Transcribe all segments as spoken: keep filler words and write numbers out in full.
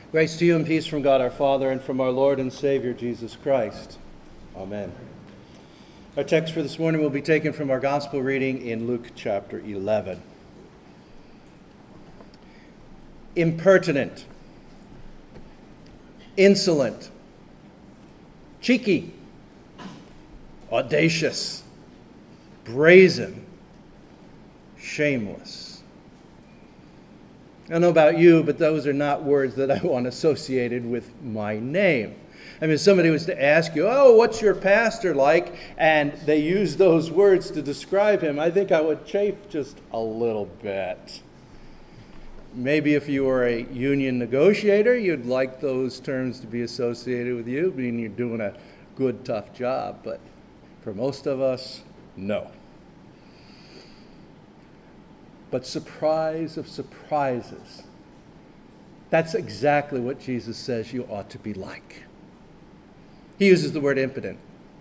Grace to you and peace from God our Father and from our Lord and Savior Jesus Christ. Amen. Our text for this morning will be taken from our gospel reading in Luke chapter eleven. Impertinent, insolent, cheeky, audacious, brazen, shameless. I don't know about you, but those are not words that I want associated with my name. I mean, if somebody was to ask you, oh, what's your pastor like? And they use those words to describe him, I think I would chafe just a little bit. Maybe if you were a union negotiator, you'd like those terms to be associated with you, meaning you're doing a good, tough job. But for most of us, no. But surprise of surprises, that's exactly what Jesus says you ought to be like. He uses the word impotent.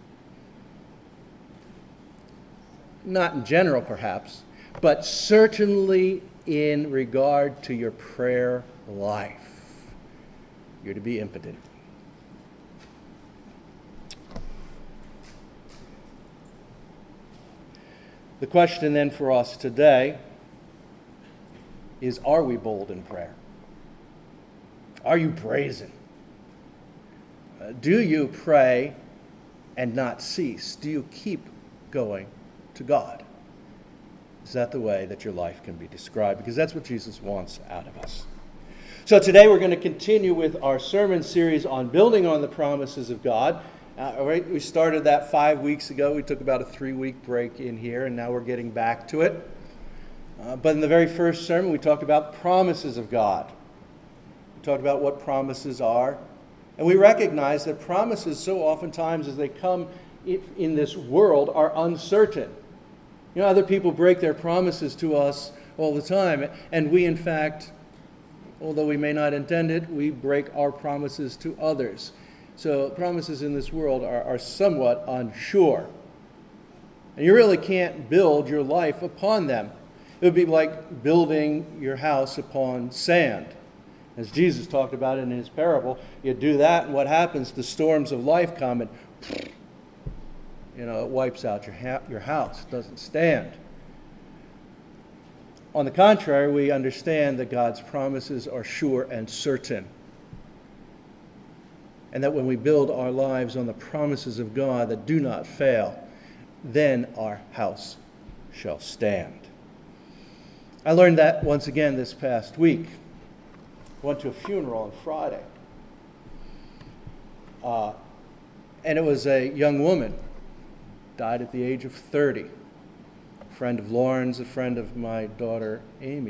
Not in general, perhaps, but certainly in regard to your prayer life. You're to be impotent. The question then for us today is, are we bold in prayer? Are you brazen? Uh, do you pray and not cease? Do you keep going to God? Is that the way that your life can be described? Because that's what Jesus wants out of us. So today we're going to continue with our sermon series on building on the promises of God. Uh, all right, we started that five weeks ago. We took about a three-week break in here, and now we're getting back to it. Uh, but in the very first sermon, we talked about promises of God. We talked about what promises are. And we recognize that promises, so oftentimes as they come in this world, are uncertain. You know, other people break their promises to us all the time. And we, in fact, although we may not intend it, we break our promises to others. So promises in this world are, are somewhat unsure. And you really can't build your life upon them. It would be like building your house upon sand. As Jesus talked about in his parable, you do that, and what happens? The storms of life come, and you know, it wipes out your ha- your house. It doesn't stand. On the contrary, we understand that God's promises are sure and certain. And that when we build our lives on the promises of God that do not fail, then our house shall stand. I learned that once again this past week. I went to a funeral on Friday. Uh, and it was a young woman, died at the age of thirty. A friend of Lauren's, a friend of my daughter, Amy.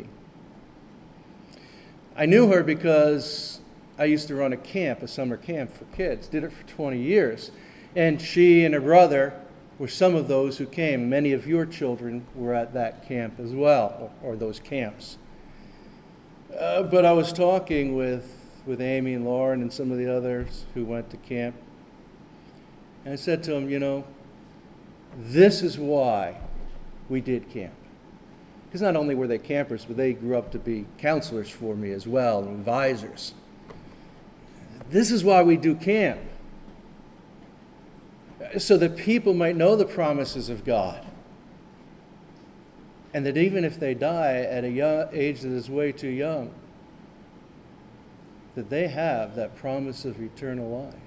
I knew her because I used to run a camp, a summer camp for kids. Did it for twenty years. And she and her brother were some of those who came. Many of your children were at that camp as well, or, or those camps. Uh, but I was talking with, with Amy and Lauren and some of the others who went to camp. And I said to them, you know, this is why we did camp. Because not only were they campers, but they grew up to be counselors for me as well, and advisors. This is why we do camp. So that people might know the promises of God. And that even if they die at a young age that is way too young, that they have that promise of eternal life.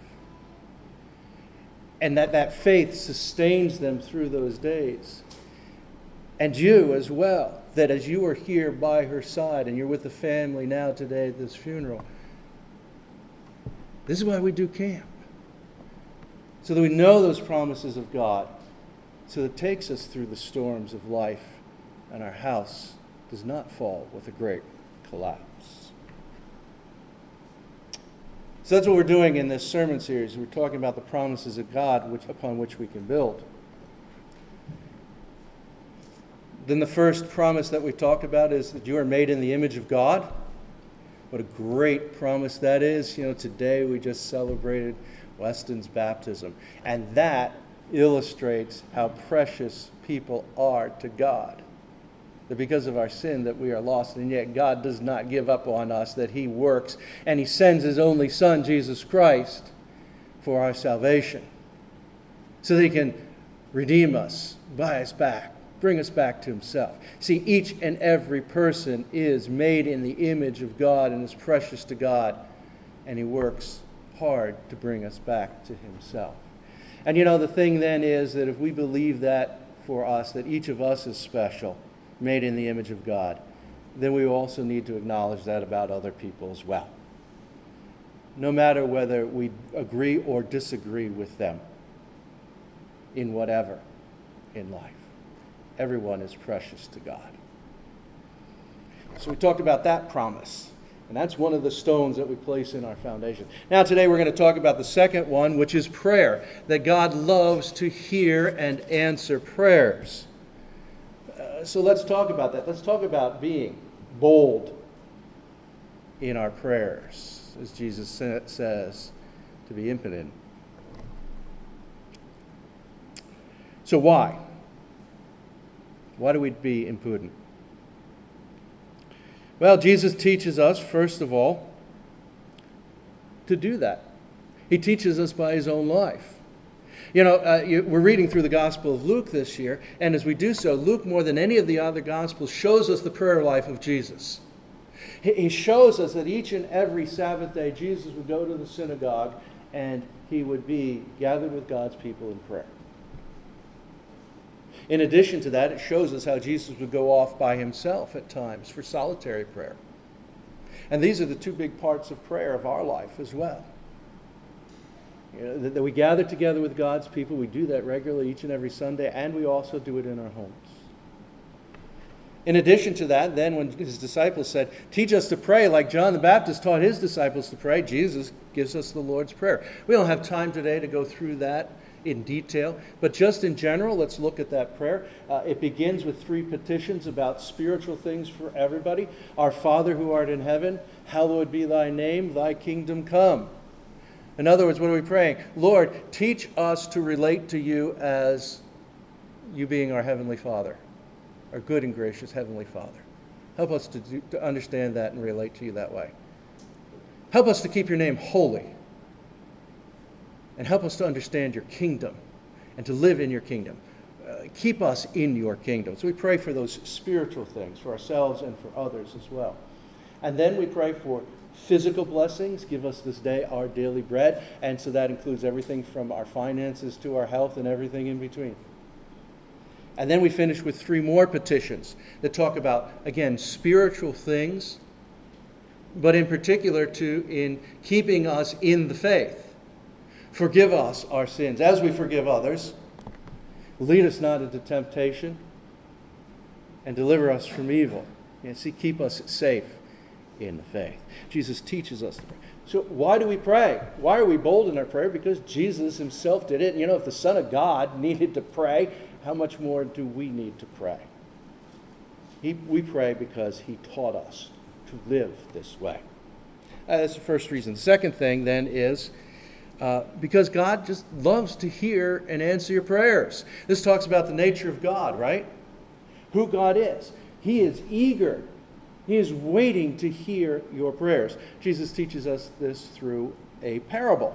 And that that faith sustains them through those days. And you as well, that as you are here by her side and you're with the family now today at this funeral, this is why we do camp. So that we know those promises of God, so that it takes us through the storms of life, and our house does not fall with a great collapse. So that's what we're doing in this sermon series. We're talking about the promises of God which, upon which we can build. Then the first promise that we talked about is that you are made in the image of God. What a great promise that is. You know, today we just celebrated Weston's baptism. And that illustrates how precious people are to God. that because of our sin that we are lost, and yet God does not give up on us, that he works, and he sends his only Son, Jesus Christ, for our salvation, so that he can redeem us, buy us back, bring us back to himself. See, each and every person is made in the image of God and is precious to God, and he works hard to bring us back to himself. And you know, the thing then is that if we believe that for us, that each of us is special, made in the image of God, then we also need to acknowledge that about other people as well. No matter whether we agree or disagree with them in whatever in life, everyone is precious to God. So we talked about that promise, and that's one of the stones that we place in our foundation. Now today we're going to talk about the second one, which is prayer, that God loves to hear and answer prayers. Uh, so let's talk about that. Let's talk about being bold in our prayers, as Jesus says, to be impotent. So why? Why do we be imprudent? Well, Jesus teaches us, first of all, to do that. He teaches us by his own life. You know, uh, you, we're reading through the Gospel of Luke this year, and as we do so, Luke, more than any of the other Gospels, shows us the prayer life of Jesus. He, he shows us that each and every Sabbath day, Jesus would go to the synagogue, and he would be gathered with God's people in prayer. In addition to that, it shows us how Jesus would go off by himself at times for solitary prayer. And these are the two big parts of prayer of our life as well. You know, that, that we gather together with God's people. We do that regularly each and every Sunday, and we also do it in our homes. In addition to that, then when his disciples said, teach us to pray like John the Baptist taught his disciples to pray, Jesus gives us the Lord's Prayer. We don't have time today to go through that in detail, but just in general, let's look at that prayer. Uh, it begins with three petitions about spiritual things for everybody. Our Father who art in heaven, hallowed be thy name, thy kingdom come. In other words, what are we praying? Lord, teach us to relate to you as you being our Heavenly Father, our good and gracious Heavenly Father. Help us to, do, to understand that and relate to you that way. Help us to keep your name holy. And help us to understand your kingdom and to live in your kingdom. Uh, keep us in your kingdom. So we pray for those spiritual things for ourselves and for others as well. And then we pray for physical blessings. Give us this day our daily bread. And so that includes everything from our finances to our health and everything in between. And then we finish with three more petitions that talk about, again, spiritual things, but in particular to in keeping us in the faith. Forgive us our sins as we forgive others. Lead us not into temptation, and deliver us from evil. And see, keep us safe in the faith. Jesus teaches us to pray. So why do we pray? Why are we bold in our prayer? Because Jesus himself did it. You know, if the Son of God needed to pray, how much more do we need to pray? He, we pray because he taught us to live this way. Uh, that's the first reason. The second thing then is Uh, because God just loves to hear and answer your prayers. This talks about the nature of God, right? Who God is. He is eager. He is waiting to hear your prayers. Jesus teaches us this through a parable.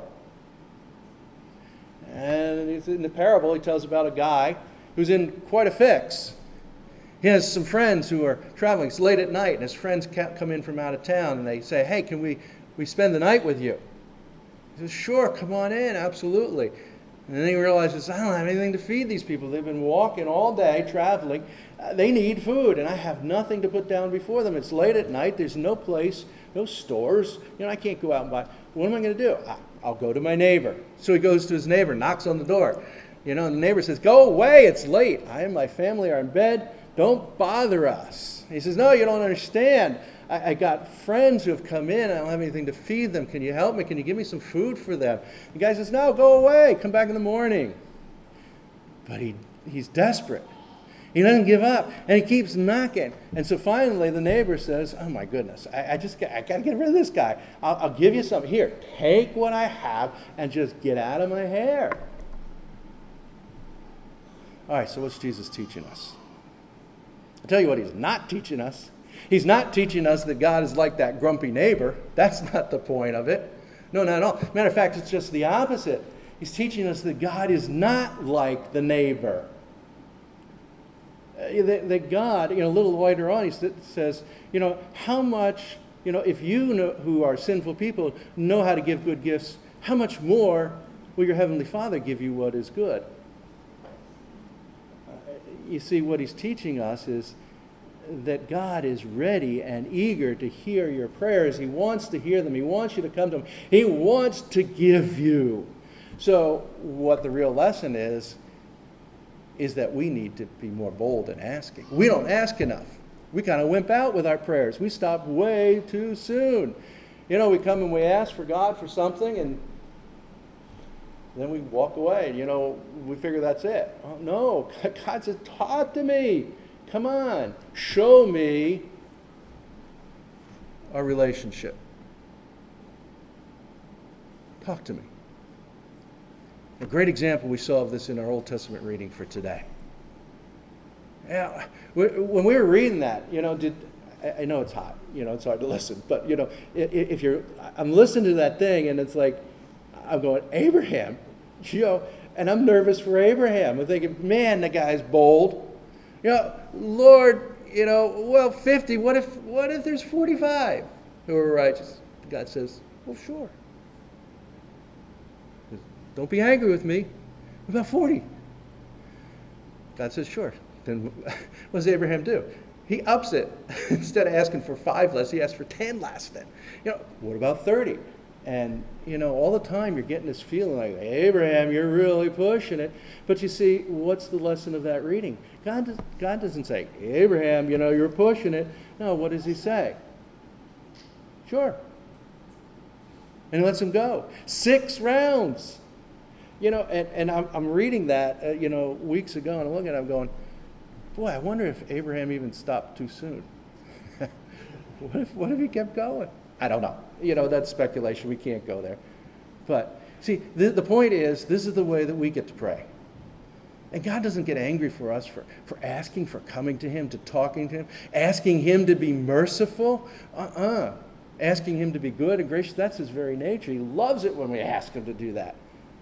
And in the parable, he tells about a guy who's in quite a fix. He has some friends who are traveling. It's late at night, and his friends come in from out of town, and they say, hey, can we, we spend the night with you? He says, sure, come on in, absolutely. And then he realizes, I don't have anything to feed these people. They've been walking all day, traveling. Uh, they need food, and I have nothing to put down before them. It's late at night. There's no place, no stores. You know, I can't go out and buy. What am I going to do? I, I'll go to my neighbor. So he goes to his neighbor, knocks on the door. You know, and the neighbor says, go away, it's late. I and my family are in bed. Don't bother us. He says, no, you don't understand. I, I got friends who have come in. I don't have anything to feed them. Can you help me? Can you give me some food for them? The guy says, no, go away. Come back in the morning. But he he's desperate. He doesn't give up, and he keeps knocking. And so finally the neighbor says, oh my goodness, I, I just got, I got to get rid of this guy. I'll, I'll give you something. Here, take what I have and just get out of my hair. All right, so what's Jesus teaching us? I'll tell you what he's not teaching us. He's not teaching us that God is like that grumpy neighbor. That's not the point of it. No, not at all. Matter of fact, it's just the opposite. He's teaching us that God is not like the neighbor. Uh, that, that God, you know, a little later on, he says, you know, how much, you know, if you know, who are sinful people know how to give good gifts, how much more will your heavenly Father give you what is good? Uh, you see, what he's teaching us is that God is ready and eager to hear your prayers. He wants to hear them. He wants you to come to him. He wants to give you. So what the real lesson is, is that we need to be more bold in asking. We don't ask enough. We kind of wimp out with our prayers. We stop way too soon. You know, we come and we ask for God for something, and then we walk away. You know, we figure that's it. Oh, no, God says, talk to me. Come on, show me our relationship. Talk to me. A great example we saw of this in our Old Testament reading for today. Yeah, when we were reading that, you know, did I know it's hot, you know, it's hard to listen, but you know, if you're, I'm listening to that thing, and it's like, I'm going, Abraham, you know, and I'm nervous for Abraham. I'm thinking, man, the guy's bold. You know, Lord, you know, well, fifty, what if what if there's forty-five who are righteous? God says, well, sure. Don't be angry with me. What about forty? God says, sure. Then what does Abraham do? He ups it. Instead of asking for five less, he asks for ten less then. You know, what about thirty? And, you know, all the time you're getting this feeling like, Abraham, you're really pushing it. But you see, what's the lesson of that reading? God, does, God doesn't say, Abraham, you know, you're pushing it. No, what does he say? Sure. And he lets him go. Six rounds. You know, and, and I'm, I'm reading that, uh, you know, weeks ago, and I'm looking at it, I'm going, boy, I wonder if Abraham even stopped too soon. what if what if he kept going? I don't know. You know, that's speculation. We can't go there. But, see, the, the point is, this is the way that we get to pray. And God doesn't get angry for us for, for asking, for coming to him, to talking to him, asking him to be merciful. Uh-uh. Asking him to be good and gracious, that's his very nature. He loves it when we ask him to do that.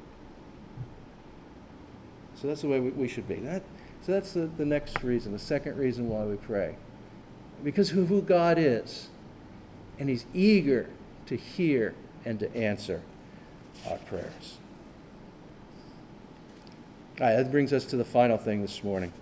So that's the way we, we should be. That, so that's the, the next reason, the second reason why we pray. Because of who God is. And he's eager to hear and to answer our prayers. All right, that brings us to the final thing this morning.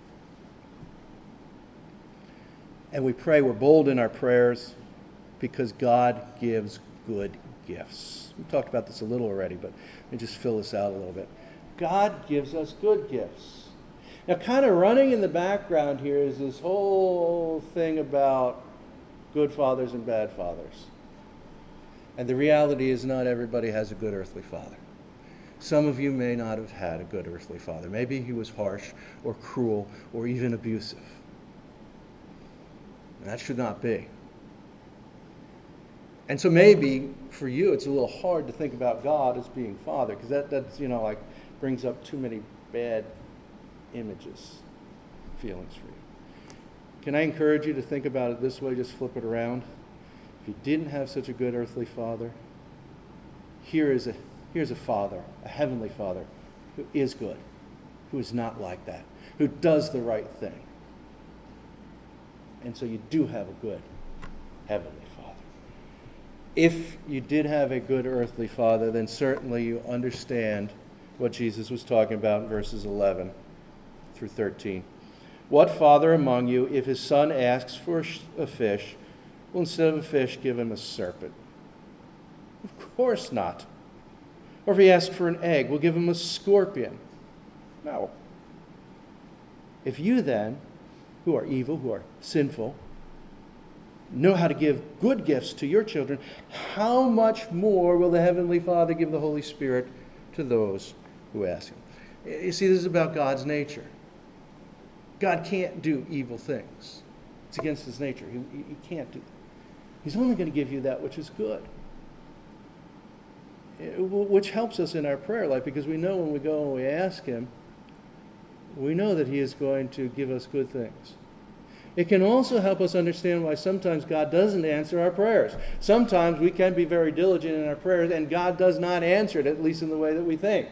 And we pray, we're bold in our prayers because God gives good gifts. We talked about this a little already, but let me just fill this out a little bit. God gives us good gifts. Now, kind of running in the background here is this whole thing about good fathers and bad fathers. And the reality is not everybody has a good earthly father. Some of you may not have had a good earthly father. Maybe he was harsh or cruel or even abusive. And that should not be. And so maybe for you it's a little hard to think about God as being father, because that that's, you know, like brings up too many bad images, feelings for you. Can I encourage you to think about it this way? Just flip it around. If you didn't have such a good earthly father, here is a here's a father, a heavenly father, who is good, who is not like that, who does the right thing. And so you do have a good heavenly father. If you did have a good earthly father, then certainly you understand what Jesus was talking about in verses eleven through thirteen. What father among you, if his son asks for a fish, will instead of a fish give him a serpent? Of course not. Or if he asks for an egg, will give him a scorpion? No. If you then, who are evil, who are sinful, know how to give good gifts to your children, how much more will the Heavenly Father give the Holy Spirit to those who ask him? You see, this is about God's nature. God can't do evil things. It's against his nature. He, he can't do that. He's only going to give you that which is good. Which helps us in our prayer life, because we know when we go and we ask him, we know that he is going to give us good things. It can also help us understand why sometimes God doesn't answer our prayers. Sometimes we can be very diligent in our prayers and God does not answer it, at least in the way that we think.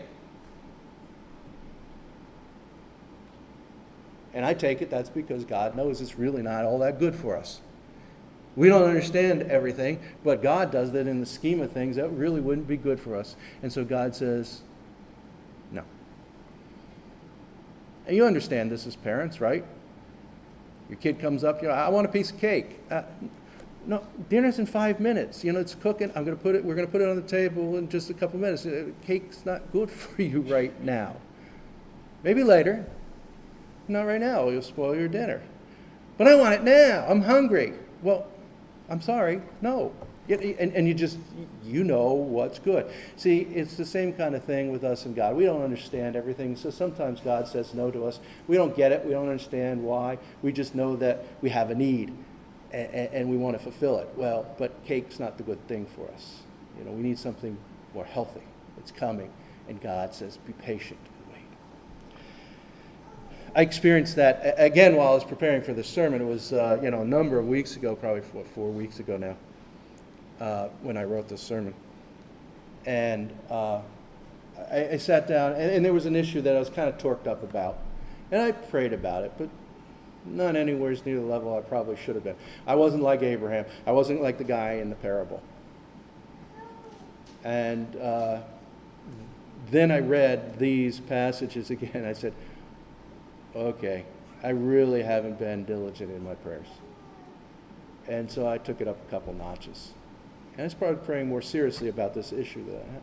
And I take it that's because God knows it's really not all that good for us. We don't understand everything, but God does that in the scheme of things. That really wouldn't be good for us. And so God says, no. And you understand this as parents, right? Your kid comes up, you know, I want a piece of cake. Uh, no, dinner's in five minutes. You know, it's cooking. I'm going to put it. We're going to put it on the table in just a couple minutes. Uh, cake's not good for you right now. Maybe later. Not right now. You'll spoil your dinner. But I want it now. I'm hungry. Well, I'm sorry. No. And, and you just, you know what's good. See, it's the same kind of thing with us and God. We don't understand everything, so sometimes God says no to us. We don't get it. We don't understand why. We just know that we have a need, and, and we want to fulfill it. Well, but cake's not the good thing for us. You know, we need something more healthy. It's coming, and God says, be patient and wait. I experienced that, again, while I was preparing for this sermon. It was, uh, you know, a number of weeks ago, probably four, four weeks ago now. Uh, when I wrote this sermon. And uh, I, I sat down, and, and there was an issue that I was kind of torqued up about. And I prayed about it, but not anywhere near the level I probably should have been. I wasn't like Abraham. I wasn't like the guy in the parable. And uh, then I read these passages again. I said, okay, I really haven't been diligent in my prayers. And so I took it up a couple notches. And I started praying more seriously about this issue that I had.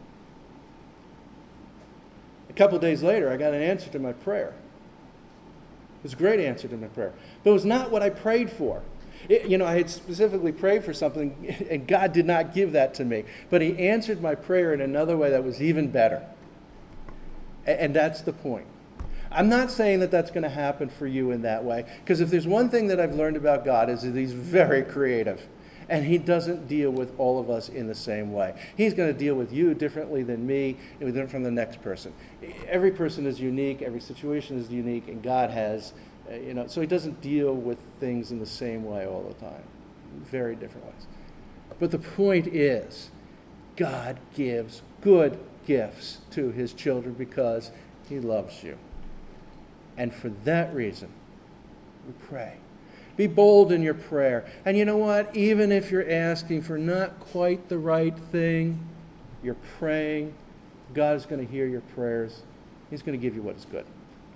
A couple of days later, I got an answer to my prayer. It was a great answer to my prayer. But it was not what I prayed for. It, you know, I had specifically prayed for something, and God did not give that to me. But He answered my prayer in another way that was even better. And, and that's the point. I'm not saying that that's going to happen for you in that way. Because if there's one thing that I've learned about God is that He's very creative. And He doesn't deal with all of us in the same way. He's going to deal with you differently than me, and different from the next person. Every person is unique. Every situation is unique. And God has, uh, you know, so He doesn't deal with things in the same way all the time. Very different ways. But the point is, God gives good gifts to His children because He loves you. And for that reason, we pray. Be bold in your prayer. And you know what? Even if you're asking for not quite the right thing, you're praying, God is going to hear your prayers. He's going to give you what is good.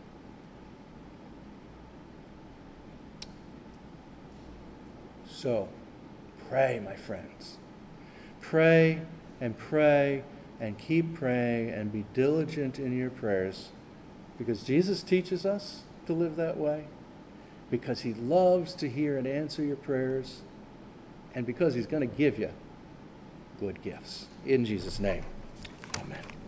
So, pray, my friends. Pray and pray and keep praying and be diligent in your prayers, because Jesus teaches us to live that way. Because He loves to hear and answer your prayers, and because He's going to give you good gifts. In Jesus' name, amen.